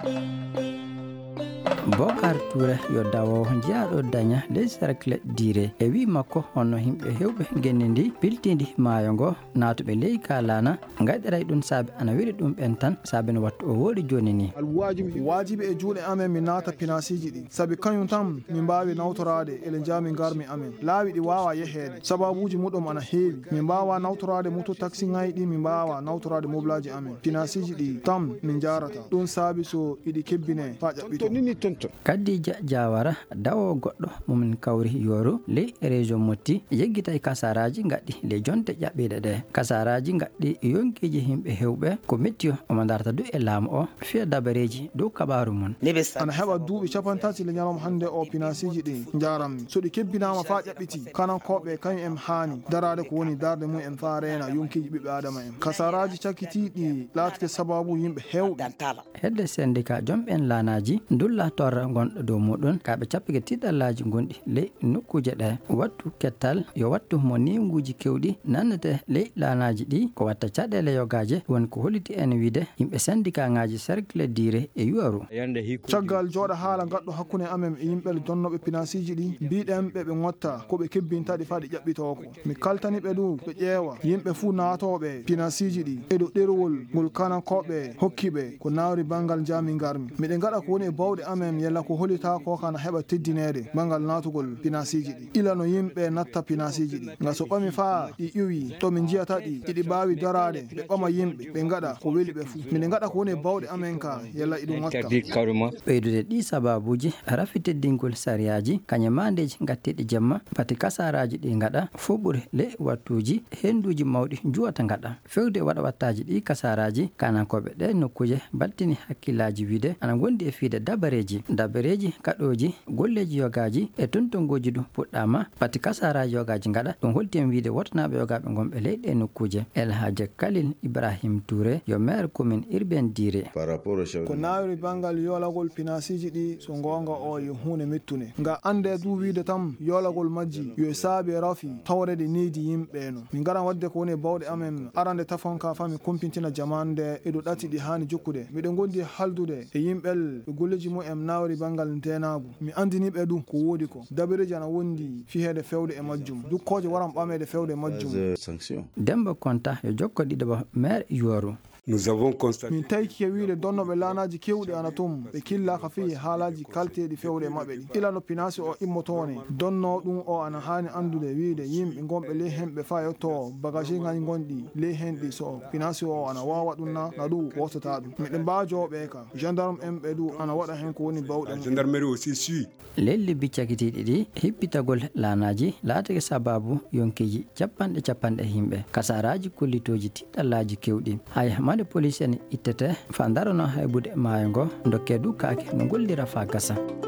Bocar Touré yo dawo jaaɗo daña les cercle dire e wi makko honno himɓe hewɓe genindi piltindi maayo ngo naatuɓe ley kalana gaɗiray ɗum saabi ana weɗi ɗum ɓen tan saabi no wattu o woɗi joni ni wajibi e juuɗe amen mi naata pinasiji ɗi saabi kañum tan min mbawi nawtorade ele jami garmi amen laawi ɗi wawa yehede sababuji muɗum ana heewi min mbawa nawtorade moto taxi ŋayɗi min mbawa nawtorade moblaji amen pinasiji ɗi tam min jarata ɗum saabi so iɗi kebbine fa ƴaɓɓito Kadija Jawara dawo goɗɗo mumin kawri yoru ley région Motti yeggitay kasaraji gaɗɗi le jonte ƴaɓɓiɗe ɗe kasaraji gaɗɗi yonkiji himɓe hewɓe ko metti omo darta du e laamu o fiya dabareji dow kabaru mum ana heɓa duuɓi capantati le ñalawma hande o pinasiji ɗi jarammi so ɗi kebbinama fa ƴaɓɓiti kanankoɓe kañum en haani darade ko woni darde mum en fa reena yonkiji ɓiɓɓe adama en kasaraji cakkitiɗi laatike sababu yimɓe hewɓe hedde syndicat jomɓen lanaji dulla torra gonɗo dow muɗum kaɓe cappike tiɗallaji gonɗi ley nokkuje ɗe wattu kettal yo wattu mo niwguji kewɗi nannete ley lanaji ɗi ko watta caɗele yogaje woni ko holliti en wiide yimɓe syndicat ngaji cercle dire e yuwaru caggal jooɗa haala gaɗɗo hakkude amen e yimɓe donnoɓe pinasiji ɗi mbiɗen ɓe gotta koɓe kebbintaɗi fa ɗi ƴaɓɓitoko mi kaltaniɓe ɗum ɓe ƴeewa yimɓe fuu naatoɓe pinasiji ɗi e ɗo ɗerowol ngol kanankoɓe hokkiɓe ko nawri banggal jami garmi miɗen gaɗa ko woni e bawɗe amen yalla ko hollita ko kana heɓa teddinede banggal natugol pinasiji ɗi ila no yimɓe natta pinasiji ɗi nga so ɓami fa ɗi iwi to min jiyata ɗi iɗi mbawi darade ɓe ɓama yimɓe ɓe gaɗa ko weli ɓe fuu miɗen gaɗa ko woni e bawɗe amen ka yalla iɗum watta ɓeydude ɗi sababuji rafi teddingol sariyaji kañe mandeji gattiɗi jemma pati kasaraji ɗi gaɗa fo ɓuuri le wattuji henduji mawɗi juwata gaɗa fewde waɗa wattaji ɗi kasaraji kanankoɓe ɗe nokkuje battini hakkillaji wiide ana gondi e fiide dabareji kaɗoji golleji yogaji e tontongoji ɗum puɗɗama pati kasaraji yogaji gaɗa ɗum holti en wiide wotanaɓe yogaɓe gonɓe leyɗe nokkuje Elhaji Khalil Ibrahim Touré yo maire commune urbaine dire ko nawri banggal yolagol pinasiji ɗi so gonga o yo hunde mettune nga ande du wiide tam yolagol majji yo saabi rafi tawrede needi yimɓe no min garan wadde ko woni bawɗe amen arande tafonka fa mi kompintina jamande eɗo ɗati ɗi hani jokkude miɗen gondi haldude e yimɓel e golleji mumen nawri banggal ntenagu mi andiniɓe ɗum ko woodi ko dabareji ana wondi fihede fewde e majjum dukkoje waran ɓamede fewde e majjum Demba Konta yo jokko ɗiɗo maire yoru min tawki e wiide donnoɓe lanaji kewɗi ana tum ɓe killaka fi haalaji kalteɗi fewde e maɓɓe ɗi ila no pinasi o immotone donno ɗum o ana hani andude wiide yimɓe gonɓe ley henɓe fa yetto bagage ngaji gonɗi ley henɗi so pinasi o ana wawa ɗum na ɗum wottata ɗum miɗen mbajoɓe ka gendarme en ɓe ɗu ana waɗa hen ko woni bawɗe gendarmerie aussi sui lelli biccakitiɗi ɗi hippitagol lanaji laatake sababu yonkiji capanɗe himɓe kasaraji kollitoji tiɗɗallaji kewɗi hay mande police en ittete fa darano haybude maayo ngo dokke du kaake no gollira fa gasa